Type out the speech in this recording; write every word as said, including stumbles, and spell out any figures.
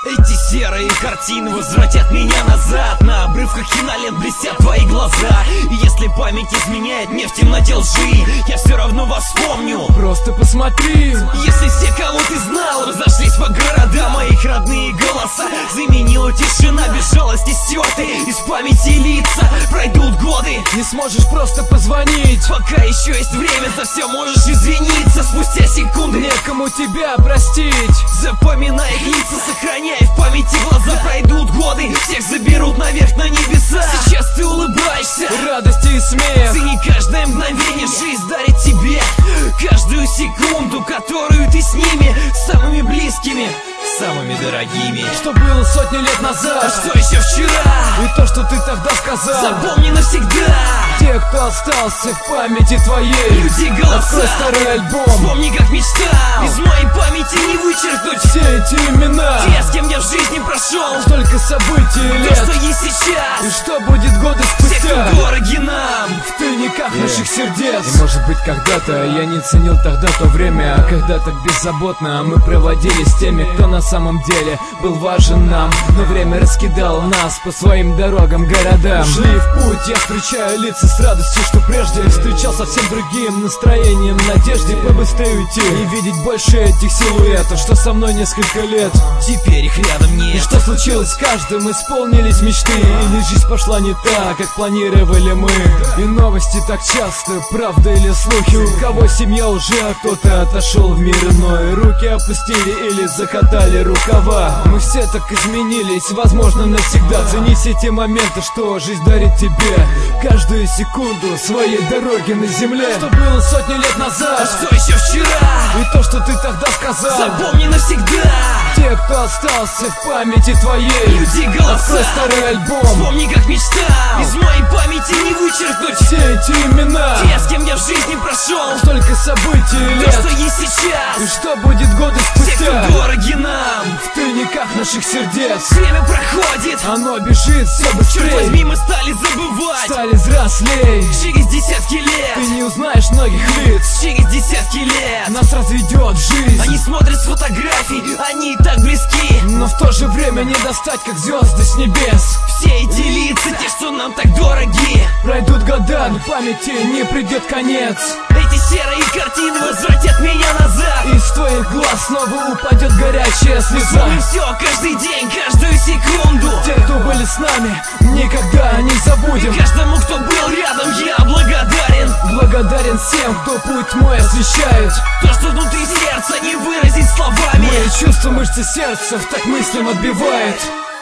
Эти серые картины возвратят меня назад. На обрывках кинолент блестят твои глаза. И если память изменяет мне в темноте лжи, я все равно вас вспомню. Просто посмотри. Если все, кого ты знал, разошлись по городам, моих родные голоса заменила тишина, без жалости стерты из памяти лица. Пройдут годы, не сможешь просто позвонить. пока еще есть время, за все можешь извиниться. Спустя секунды некому тебя простить. Запоминай их лица, сохраняй в памяти глаза. Пройдут годы, всех заберут наверх на небеса. Сейчас ты улыбаешься, радости и смех. цени каждое мгновение, жизнь дарит тебе каждую секунду, которую ты с ними, самыми близкими, самыми дорогими. Что было сотни лет назад, а что еще вчера, и то, что ты тогда сказал, запомни навсегда. Те, кто остался в памяти твоей, люди, голоса, открой старый альбом, вспомни, как мечтал. Из моей памяти не вычеркнуть все эти имена, те, с кем я в жизни прошел. Столько событий лет, то, что есть сейчас, и что будет годы те, спустя, кто дороги нам, в тайниках yeah. наших сердец. И может быть когда-то я не ценил тогда то время, а когда так беззаботно мы проводили с теми, кто на самом деле был важен нам. Но время раскидало нас по своим дорогам, городам. Шли в путь, я встречаю лица с радостью, что прежде встречал совсем другим настроением, надежде побыстрее уйти и видеть больше этих силуэтов, что со мной несколько лет, теперь их рядом нет. И что случилось с каждым, исполнились мечты, или жизнь пошла не так, как планировали мы. И новости так часто, правда или слухи, у кого семья уже, а кто-то отошел в мир иной. Руки опустили или закатали рукава. Мы все так изменились, возможно навсегда. Ценись эти моменты, что жизнь дарит тебе, каждую секунду своей дороги на земле. Что было сотни лет назад, а что еще вчера, и то, что ты тогда сказал, запомни навсегда. Те, кто остался в памяти твоей, люди, голоса, открой старый альбом, вспомни, как мечтал. Из моей памяти не вычеркнуть все эти имена, те, с кем я в жизни прошел. Столько событий лет, то, что есть сейчас, и что будет годы спустя, те, кто дороги нам, в тайниках наших сердец. Время проходит, оно бежит все быстрее. Черт возьми, мы стали забывать, стали взрослей. Через десятки лет ты не узнаешь многих лиц. Через десятки лет нас разведет жизнь. Они смотрят с фотографий, они и так близки, но в то же время не достать, как звезды с небес. Все эти лица, те, что нам так дороги, пройдут года, но памяти не придет конец. Эти серые картины возвратят меня назад. Из твоих глаз снова упадет горячая слеза. Помню все, каждый день, каждую секунду. Те, кто были с нами, никогда не забудем. И каждому, кто был рядом, я благодарен. Благодарен всем, кто путь мой освещает. То, что внутри сердца не выразить словами. Мои чувства, мышцы сердца так мыслям отбивает.